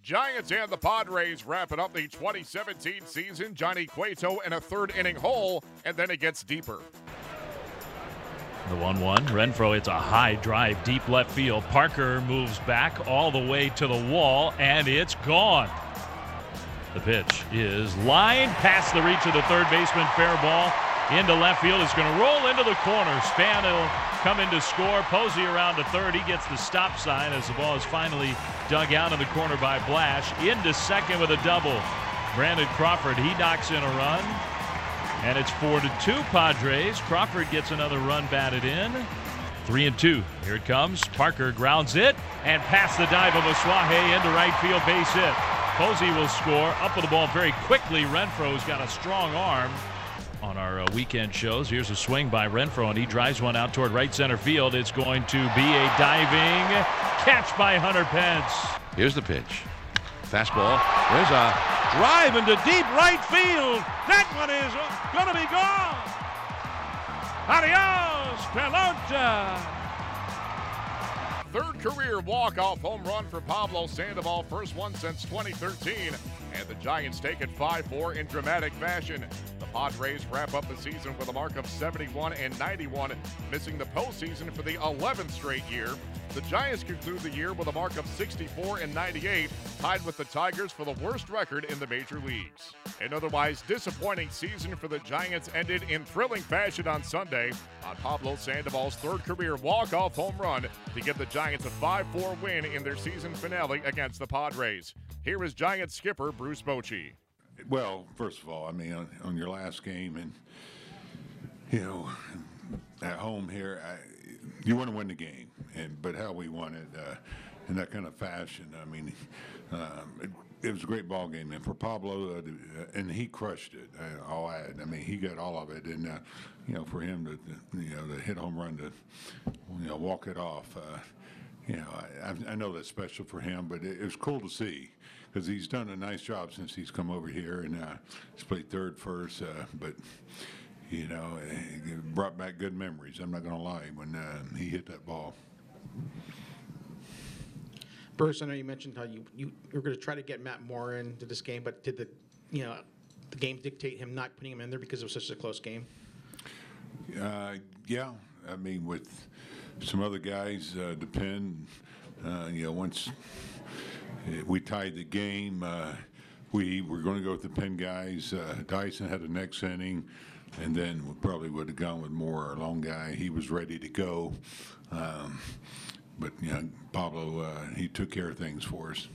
Giants and the Padres wrapping up the 2017 season. Johnny Cueto in a third inning hole, and then it gets deeper. The 1-1. Renfroe hits a high drive deep left field. Parker moves back all the way to the wall, and it's gone. The pitch is lined past the reach of the third baseman. Fair ball into left field. It's going to roll into the corner. Span will come in to score. Posey around to third. He gets the stop sign as the ball is finally dug out in the corner by Blash. Into second with a double. Brandon Crawford, he knocks in a run. And it's 4-2 Padres. Crawford gets another run batted in. 3-2. Here it comes. Parker grounds it. And past the dive of Asuaje into right field, base hit. Posey will score. Up with the ball very quickly. Renfroe's got a strong arm. On our weekend shows, here's a swing by Renfroe, and he drives one out toward right center field. It's going to be a diving catch by Hunter Pence. Here's the pitch. Fastball. There's a drive into deep right field. That one is going to be gone. Adios, pelota. Third career walk-off home run for Pablo Sandoval, first one since 2013. And the Giants take it 5-4 in dramatic fashion. The Padres wrap up the season with a mark of 71-91, missing the postseason for the 11th straight year. The Giants conclude the year with a mark of 64-98, tied with the Tigers for the worst record in the major leagues. An otherwise disappointing season for the Giants ended in thrilling fashion on Sunday on Pablo Sandoval's third career walk-off home run to give the Giants a 5-4 win in their season finale against the Padres. Here is Giants skipper Bruce Bochy. Well, first of all, I mean, on your last game and, you know, at home here, you want to win the game, but how we won it in that kind of fashion, I mean, it was a great ball game, and for Pablo, and he crushed it. I'll add. I mean, he got all of it, and you know, for him to hit home run to walk it off. You know, I know that's special for him, but it was cool to see because he's done a nice job since he's come over here, and he's played third, first, but. You know, it brought back good memories. I'm not going to lie when he hit that ball. Bruce, I know you mentioned how you were going to try to get Matt Moore into this game, but did the game dictate him not putting him in there because it was such a close game? Yeah, I mean with some other guys, depend. Once we tied the game, we were going to go with the Penn guys. Dyson had the next inning. And then we probably would have gone with Moore, our long guy. He was ready to go. But, Pablo, he took care of things for us.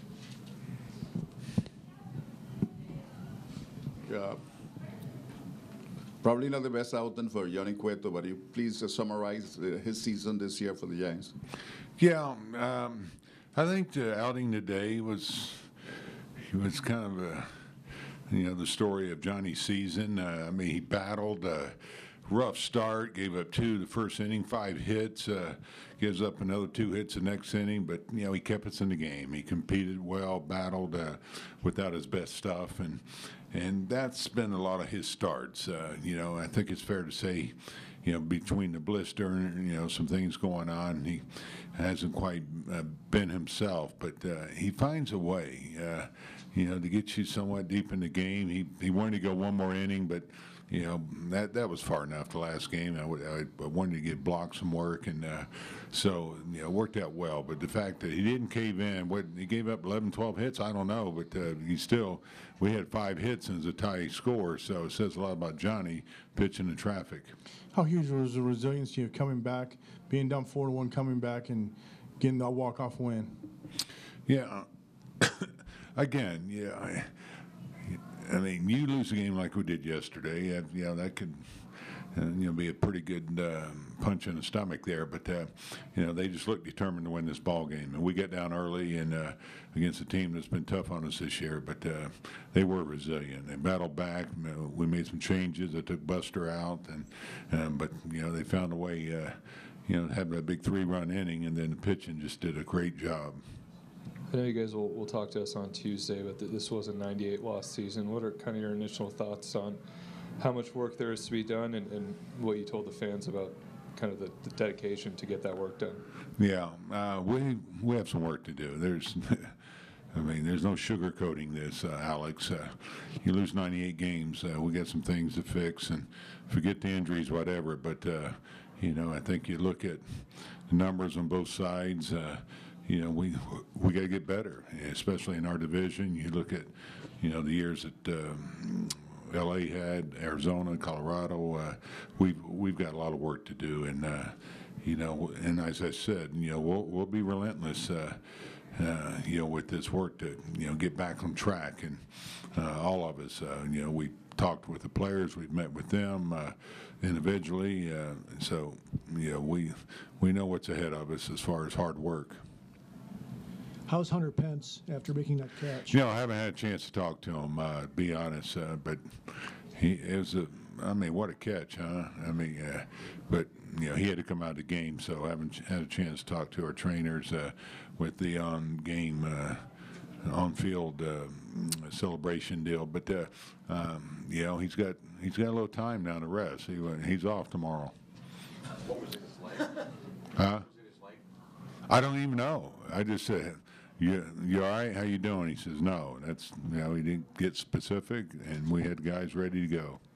Yeah. Probably not the best outing for Johnny Cueto, but you please summarize his season this year for the Giants. Yeah, I think the outing today was kind of a the story of Johnny's season. I mean, he battled a rough start, gave up 2 the first inning, 5 hits, gives up another 2 hits the next inning, but, he kept us in the game. He competed well, battled without his best stuff, and that's been a lot of his starts. I think it's fair to say, between the blister and, some things going on, he hasn't quite been himself, but he finds a way. To get you somewhat deep in the game. He wanted to go one more inning, but that was far enough the last game. I wanted to get blocked some work, and so it worked out well. But the fact that he didn't cave in, he gave up 11, 12 hits, I don't know, but we had 5 hits and it's a tie score, so it says a lot about Johnny pitching in traffic. How huge was the resiliency of coming back, being down 4-1, coming back and getting that walk-off win? Yeah. Again, I mean, you lose a game like we did yesterday, that could, be a pretty good punch in the stomach there. But they just look determined to win this ball game, and we got down early and against a team that's been tough on us this year. But they were resilient. They battled back. We made some changes. I took Buster out, but they found a way. To have that big 3-run inning, and then the pitching just did a great job. I know you guys will talk to us on Tuesday, but this was a 98-loss season. What are kind of your initial thoughts on how much work there is to be done and what you told the fans about kind of the dedication to get that work done? Yeah, we have some work to do. There's I mean, there's no sugarcoating this, Alex. You lose 98 games. We got some things to fix, and forget the injuries, whatever. But I think you look at the numbers on both sides. We got to get better, especially in our division. You look at the years that L.A. had, Arizona, Colorado. We've got a lot of work to do, and and as I said, we'll be relentless. With this work to get back on track, and all of us, we talked with the players, we've met with them individually, so we know what's ahead of us as far as hard work. How's Hunter Pence after making that catch? I haven't had a chance to talk to him, to be honest, but what a catch, huh? But he had to come out of the game, so I haven't had a chance to talk to our trainers with the on-game, on-field celebration deal. But he's got a little time now to rest. He's off tomorrow. What was it like? Huh? What was it like? I don't even know. I just said, you all right? How you doing? He says, no. That's he didn't get specific, and we had guys ready to go.